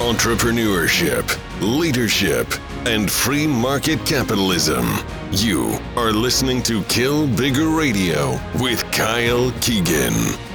entrepreneurship, leadership, and free market capitalism. You are listening to Kill Bigger Radio with Kyle Keegan.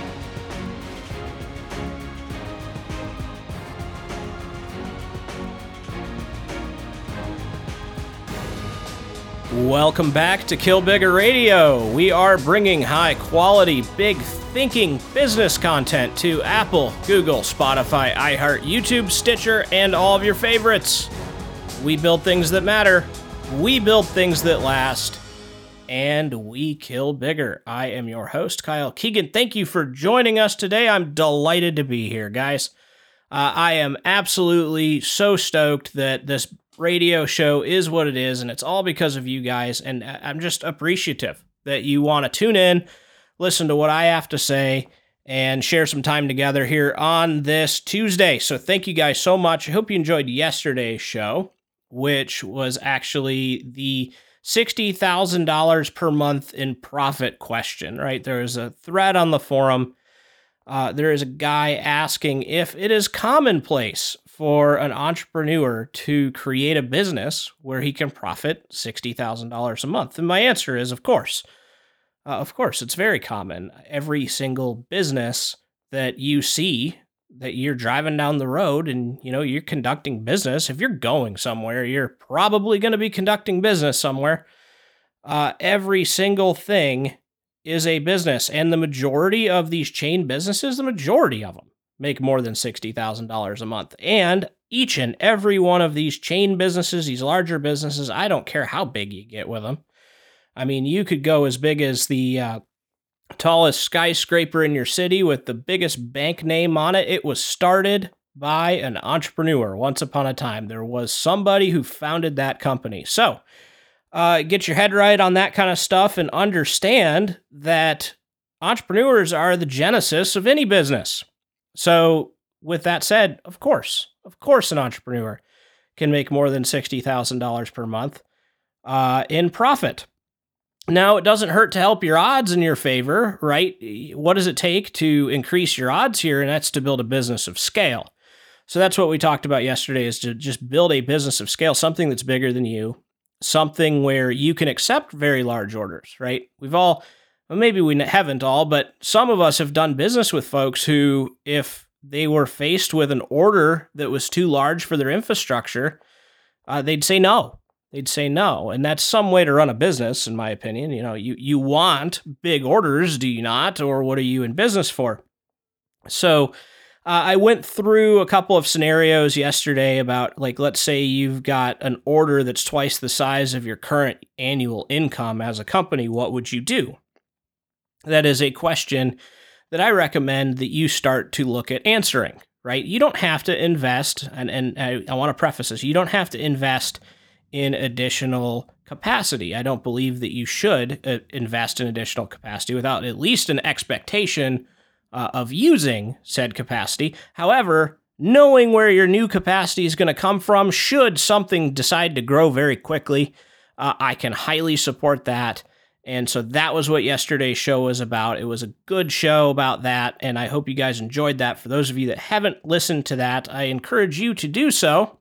Welcome back to Kill Bigger Radio. We are bringing high-quality, big-thinking business content to Apple, Google, Spotify, iHeart, YouTube, Stitcher, and all of your favorites. We build things that matter, we build things that last, and we kill bigger. I am your host, Kyle Keegan. Thank you for joining us today. I'm delighted to be here, guys. I am absolutely so stoked that this radio show is what it is, and it's all because of you guys, and I'm just appreciative that you want to tune in, listen to what I have to say, and share some time together here on this Tuesday. So thank you guys so much. I hope you enjoyed yesterday's show, which was actually the $60,000 per month in profit question, right? There is a thread on the forum. There is a guy asking if it is commonplace for an entrepreneur to create a business where he can profit $60,000 a month. And my answer is, of course. It's very common. Every single business that you see, that you're driving down the road and, you're conducting business, if you're going somewhere, you're probably going to be conducting business somewhere. Every single thing is a business. And the majority of these chain businesses, the majority of them, make more than $60,000 a month. And each and every one of these chain businesses, these larger businesses, I don't care how big you get with them. I mean, you could go as big as the tallest skyscraper in your city with the biggest bank name on it. It was started by an entrepreneur once upon a time. There was somebody who founded that company. So get your head right on that kind of stuff and understand that entrepreneurs are the genesis of any business. So with that said, of course, an entrepreneur can make more than $60,000 per month in profit. Now, it doesn't hurt to help your odds in your favor, right? What does it take to increase your odds here? And that's to build a business of scale. So that's what we talked about yesterday, is to just build a business of scale, something that's bigger than you, something where you can accept very large orders, right? Maybe we haven't all, but some of us have done business with folks who, if they were faced with an order that was too large for their infrastructure, they'd say no. And that's some way to run a business, in my opinion. You want big orders, do you not? Or what are you in business for? So I went through a couple of scenarios yesterday about, let's say you've got an order that's twice the size of your current annual income as a company. What would you do? That is a question that I recommend that you start to look at answering, right? You don't have to invest, and I want to preface this, you don't have to invest in additional capacity. I don't believe that you should invest in additional capacity without at least an expectation of using said capacity. However, knowing where your new capacity is going to come from, should something decide to grow very quickly, I can highly support that. And so that was what yesterday's show was about. It was a good show about that, and I hope you guys enjoyed that. For those of you that haven't listened to that, I encourage you to do so.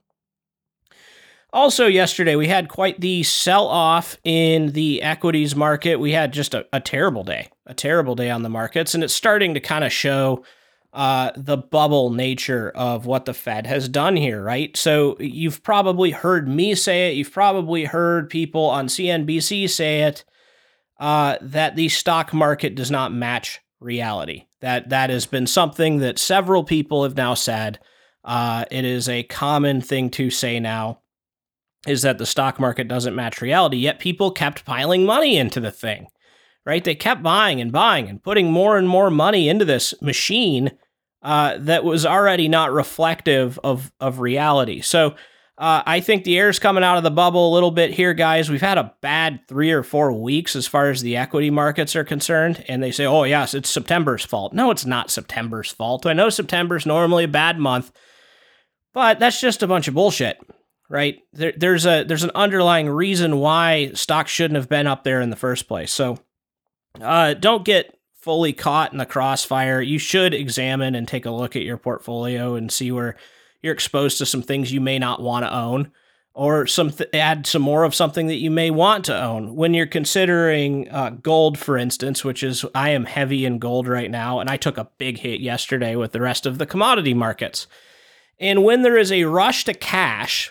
Also, yesterday, we had quite the sell-off in the equities market. We had just a terrible day on the markets, and it's starting to kind of show the bubble nature of what the Fed has done here, right? So you've probably heard me say it. You've probably heard people on CNBC say it. That the stock market does not match reality. That has been something that several people have now said. It is a common thing to say now, is that the stock market doesn't match reality, yet people kept piling money into the thing, right? They kept buying and putting more and more money into this machine that was already not reflective of reality. So I think the air's coming out of the bubble a little bit here, guys. We've had a bad 3 or 4 weeks as far as the equity markets are concerned, and they say, oh, yes, it's September's fault. No, it's not September's fault. I know September's normally a bad month, but that's just a bunch of bullshit, right? There's an underlying reason why stocks shouldn't have been up there in the first place. So don't get fully caught in the crossfire. You should examine and take a look at your portfolio and see where you're exposed to some things you may not want to own, or add some more of something that you may want to own. When you're considering gold, for instance, which is, I am heavy in gold right now, and I took a big hit yesterday with the rest of the commodity markets. And when there is a rush to cash,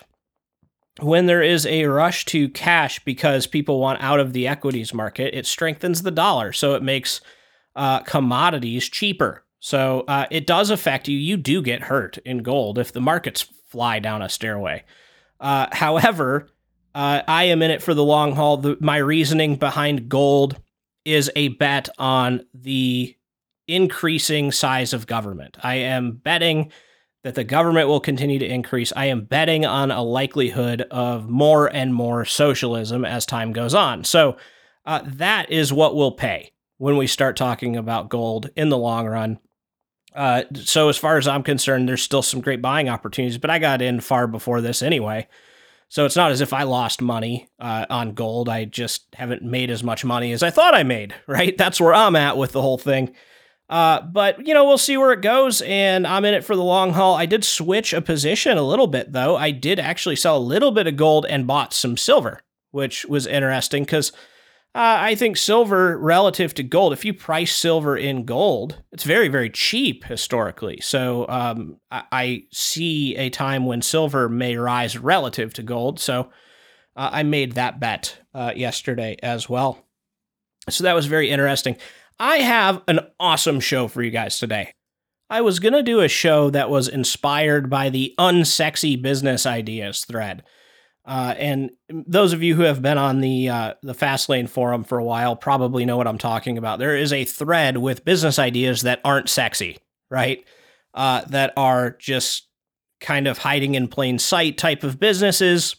because people want out of the equities market, it strengthens the dollar. So it makes commodities cheaper. So it does affect you. You do get hurt in gold if the markets fly down a stairway. However, I am in it for the long haul. My reasoning behind gold is a bet on the increasing size of government. I am betting that the government will continue to increase. I am betting on a likelihood of more and more socialism as time goes on. So that is what will pay when we start talking about gold in the long run. So as far as I'm concerned, there's still some great buying opportunities, but I got in far before this anyway. So it's not as if I lost money on gold. I just haven't made as much money as I thought I made, right? That's where I'm at with the whole thing. But, we'll see where it goes, and I'm in it for the long haul. I did switch a position a little bit, though. I did actually sell a little bit of gold and bought some silver, which was interesting because I think silver relative to gold, if you price silver in gold, it's very, very cheap historically. So I see a time when silver may rise relative to gold. So I made that bet yesterday as well. So that was very interesting. I have an awesome show for you guys today. I was going to do a show that was inspired by the unsexy business ideas thread. And those of you who have been on the Fastlane forum for a while probably know what I'm talking about. There is a thread with business ideas that aren't sexy, right? That are just kind of hiding in plain sight type of businesses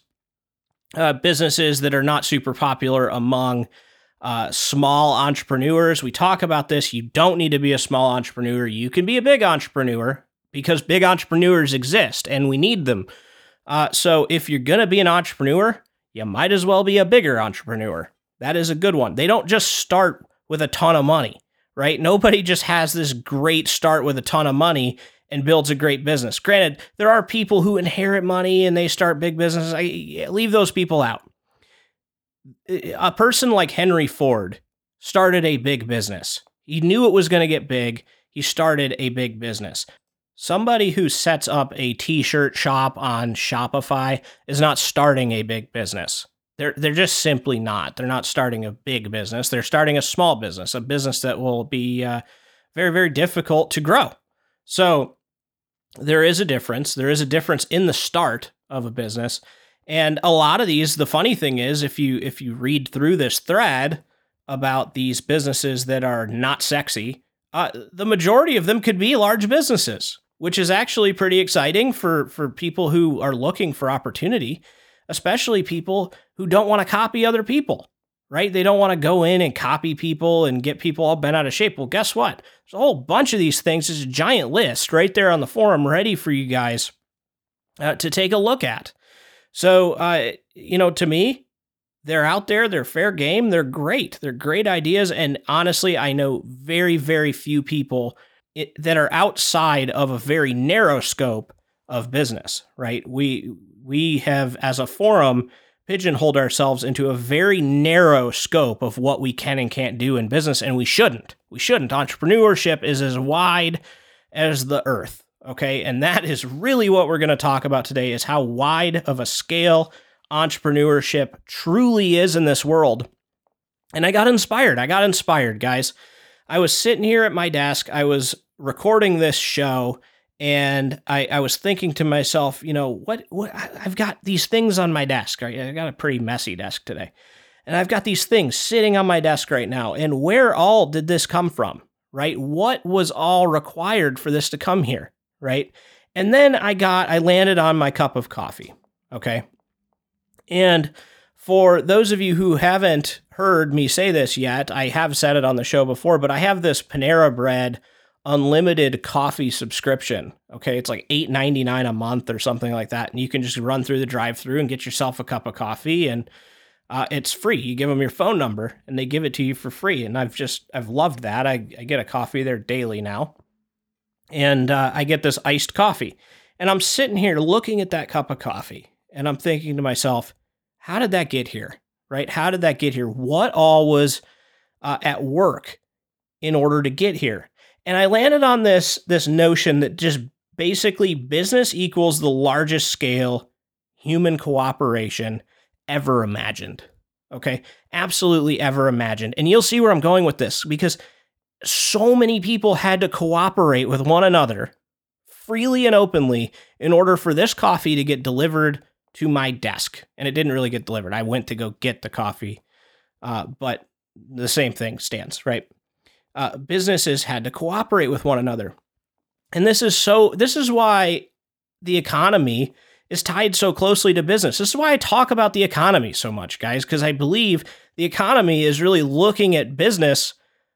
that are not super popular among small entrepreneurs. We talk about this. You don't need to be a small entrepreneur. You can be a big entrepreneur because big entrepreneurs exist and we need them. So if you're going to be an entrepreneur, you might as well be a bigger entrepreneur. That is a good one. They don't just start with a ton of money, right? Nobody just has this great start with a ton of money and builds a great business. Granted, there are people who inherit money and they start big businesses. I leave those people out. A person like Henry Ford started a big business. He knew it was going to get big. He started a big business. Somebody who sets up a t-shirt shop on Shopify is not starting a big business. They're just simply not. They're not starting a big business. They're starting a small business, a business that will be very, very difficult to grow. So there is a difference. There is a difference in the start of a business. And a lot of these, the funny thing is, if you read through this thread about these businesses that are not sexy, the majority of them could be large businesses, which is actually pretty exciting for people who are looking for opportunity, especially people who don't want to copy other people, right? They don't want to go in and copy people and get people all bent out of shape. Well, guess what? There's a whole bunch of these things. There's a giant list right there on the forum ready for you guys to take a look at. So, to me, they're out there, they're fair game, they're great. They're great ideas. And honestly, I know very, very few people that are outside of a very narrow scope of business, right? We have, as a forum, pigeonholed ourselves into a very narrow scope of what we can and can't do in business, and we shouldn't. We shouldn't. Entrepreneurship is as wide as the earth. Okay, and that is really what we're going to talk about today, is how wide of a scale entrepreneurship truly is in this world. And I got inspired, guys. I was sitting here at my desk, I was recording this show, and I was thinking to myself, what I've got these things on my desk. Right? I got a pretty messy desk today. And I've got these things sitting on my desk right now. And where all did this come from, right? What was all required for this to come here? Right. And then I landed on my cup of coffee. Okay. And for those of you who haven't heard me say this yet, I have said it on the show before, but I have this Panera Bread unlimited coffee subscription. Okay. It's like $8.99 a month or something like that. And you can just run through the drive-thru and get yourself a cup of coffee, and it's free. You give them your phone number and they give it to you for free. And I've loved that. I get a coffee there daily now. And I get this iced coffee. And I'm sitting here looking at that cup of coffee and I'm thinking to myself, how did that get here? Right? How did that get here? What all was at work in order to get here? And I landed on this notion that just basically business equals the largest scale human cooperation ever imagined. Okay? Absolutely ever imagined. And you'll see where I'm going with this, because so many people had to cooperate with one another freely and openly in order for this coffee to get delivered to my desk. And it didn't really get delivered. I went to go get the coffee, but the same thing stands, right? Businesses had to cooperate with one another. And this is why the economy is tied so closely to business. This is why I talk about the economy so much, guys, because I believe the economy is really looking at business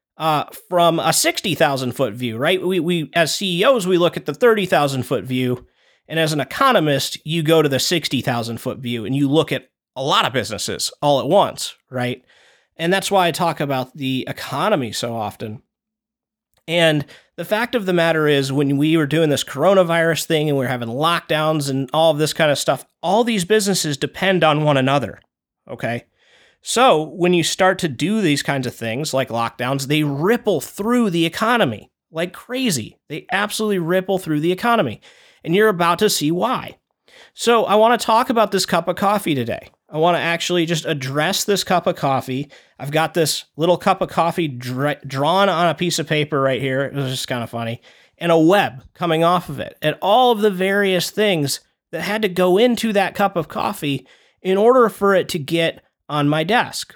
from a 60,000 foot view, right? We as CEOs, we look at the 30,000 foot view. And as an economist, you go to the 60,000 foot view and you look at a lot of businesses all at once, right? And that's why I talk about the economy so often. And the fact of the matter is, when we were doing this coronavirus thing and we were having lockdowns and all of this kind of stuff, all these businesses depend on one another, okay? So when you start to do these kinds of things like lockdowns, they ripple through the economy like crazy. They absolutely ripple through the economy. And you're about to see why. So I want to talk about this cup of coffee today. I want to actually just address this cup of coffee. I've got this little cup of coffee drawn on a piece of paper right here. It was just kind of funny. And a web coming off of it. And all of the various things that had to go into that cup of coffee in order for it to get on my desk.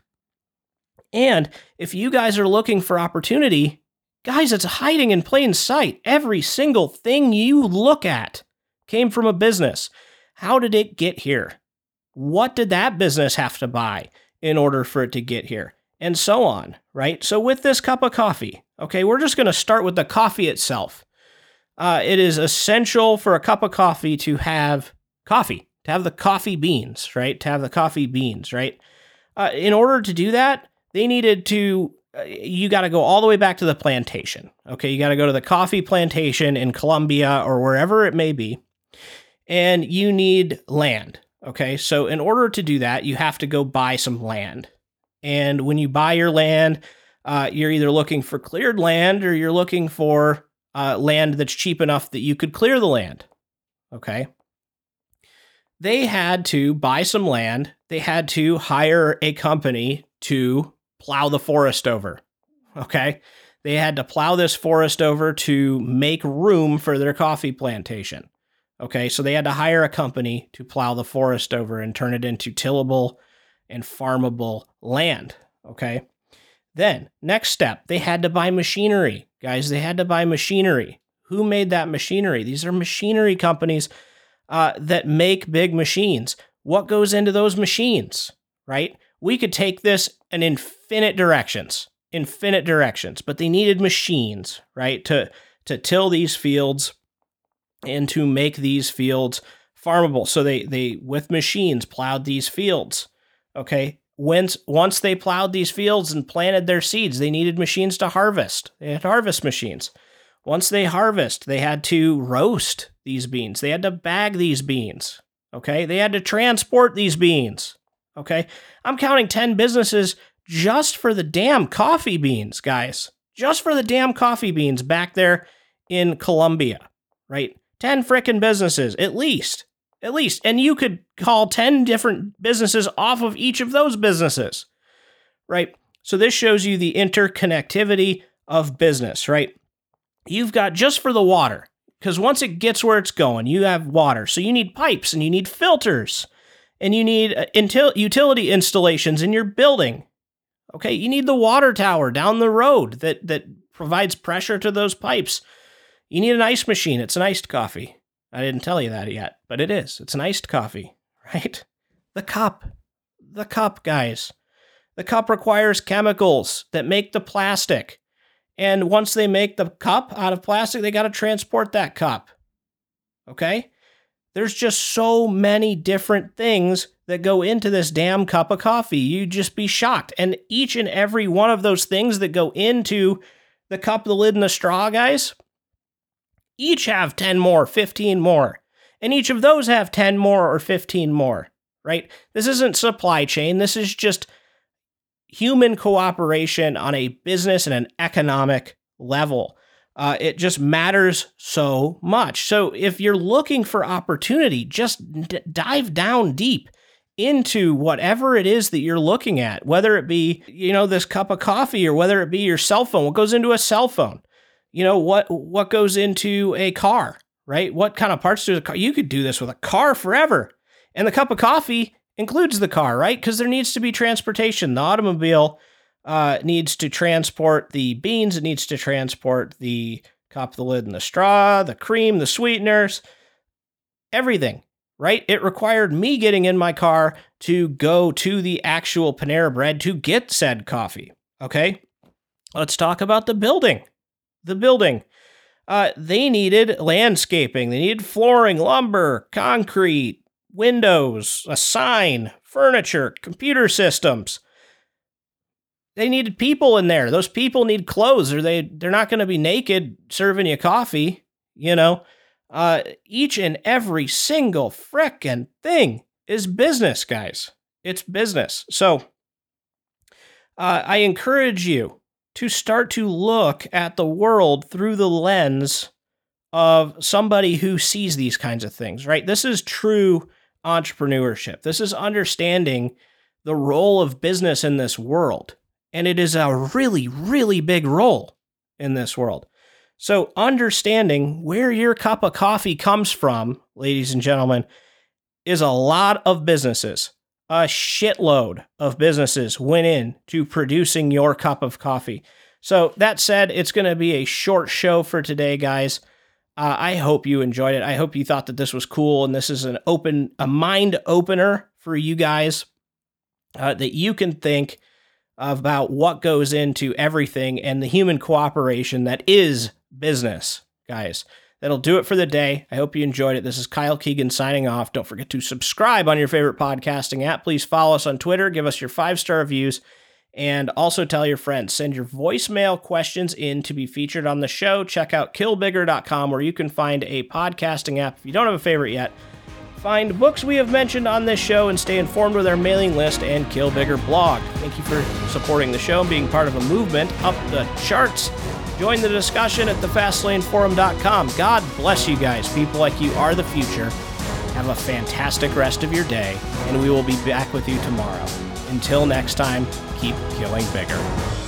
And if you guys are looking for opportunity, guys, it's hiding in plain sight. Every single thing you look at came from a business. How did it get here? What did that business have to buy in order for it to get here? And so on, right? So with this cup of coffee, okay, we're just going to start with the coffee itself. It is essential for a cup of coffee to have coffee, to have the coffee beans, right? To have the coffee beans, right? In order to do that, they needed to you got to go all the way back to the plantation. Okay, you got to go to the coffee plantation in Colombia or wherever it may be, and you need land. Okay, so in order to do that, you have to go buy some land. And when you buy your land, you're either looking for cleared land or you're looking for land that's cheap enough that you could clear the land. Okay. They had to buy some land. They had to hire a company to plow the forest over. Okay. They had to plow this forest over to make room for their coffee plantation. Okay. So they had to hire a company to plow the forest over and turn it into tillable and farmable land. Okay. Then next step, they had to buy machinery. Guys, they had to buy machinery. Who made that machinery? These are machinery companies that make big machines. What goes into those machines, right? We could take this in infinite directions, but they needed machines, right? To till these fields and to make these fields farmable. So they with machines plowed these fields. Okay. Once they plowed these fields and planted their seeds, they needed machines to harvest. They had harvest machines. Once they harvest, they had to roast these beans. They had to bag these beans. Okay. They had to transport these beans. Okay. I'm counting 10 businesses just for the damn coffee beans, guys. Just for the damn coffee beans back there in Colombia, right? 10 frickin' businesses, at least. And you could call 10 different businesses off of each of those businesses, right? So this shows you the interconnectivity of business, right? You've got just for the water, because once it gets where it's going, you have water. So you need pipes and you need filters and you need utility installations in your building. Okay, you need the water tower down the road that provides pressure to those pipes. You need an ice machine. It's an iced coffee. I didn't tell you that yet, but it is. It's an iced coffee, right? The cup, guys. The cup requires chemicals that make the plastic. And once they make the cup out of plastic, they got to transport that cup. Okay? There's just so many different things that go into this damn cup of coffee. You'd just be shocked. And each and every one of those things that go into the cup, the lid, and the straw, guys, each have 10 more, 15 more. and each of those have 10 more or 15 more, right? This isn't supply chain. This is just human cooperation on a business and an economic level. It just matters so much. So if you're looking for opportunity, just dive down deep into whatever it is that you're looking at, whether it be, this cup of coffee, or whether it be your cell phone. What goes into a cell phone? What goes into a car, right? What kind of parts do a car? You could do this with a car forever. And the cup of coffee includes the car, right? Because there needs to be transportation. The automobile needs to transport the beans. It needs to transport the cup, the lid, and the straw, the cream, the sweeteners, everything, right? It required me getting in my car to go to the actual Panera Bread to get said coffee, okay? Let's talk about the building. They needed landscaping. They needed flooring, lumber, concrete, windows, a sign, furniture, computer systems. They needed people in there. Those people need clothes, or they're not going to be naked serving you coffee, Each and every single frickin' thing is business, guys. It's business. So I encourage you to start to look at the world through the lens of somebody who sees these kinds of things, right? This is true entrepreneurship. This is understanding the role of business in this world. And it is a really, really big role in this world. So understanding where your cup of coffee comes from, ladies and gentlemen, is a lot of businesses. A shitload of businesses went in to producing your cup of coffee. So that said, it's going to be a short show for today, guys. I hope you enjoyed it. I hope you thought that this was cool, and this is a mind opener for you guys, that you can think about what goes into everything and the human cooperation that is business, guys. That'll do it for the day. I hope you enjoyed it. This is Kyle Keegan signing off. Don't forget to subscribe on your favorite podcasting app. Please follow us on Twitter. Give us your 5-star reviews. And also tell your friends. Send your voicemail questions in to be featured on the show. Check out killbigger.com, where you can find a podcasting app. If you don't have a favorite yet, find books we have mentioned on this show and stay informed with our mailing list and Kill Bigger blog. Thank you for supporting the show and being part of a movement up the charts. Join the discussion at thefastlaneforum.com. God bless you guys. People like you are the future. Have a fantastic rest of your day, and we will be back with you tomorrow. Until next time, keep killing bigger.